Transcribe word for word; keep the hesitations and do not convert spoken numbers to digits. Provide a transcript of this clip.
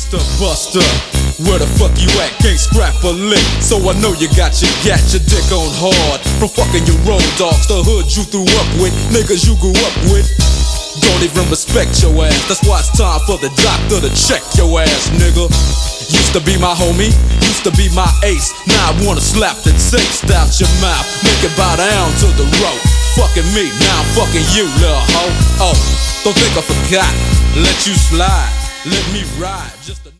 Mister Buster, where the fuck you at? Can't scrap a lick, so I know you got your gat, your dick on hard. From fucking your road dogs, the hood you threw up with, niggas you grew up with. Don't even respect your ass, that's why it's time for the doctor to check your ass, nigga. Used to be my homie, used to be my ace. Now I wanna slap the taste out your mouth, make it bow down to the road. Fucking me, now I'm fucking you, little hoe. Oh, don't think I forgot, let you slide, let me ride. Just a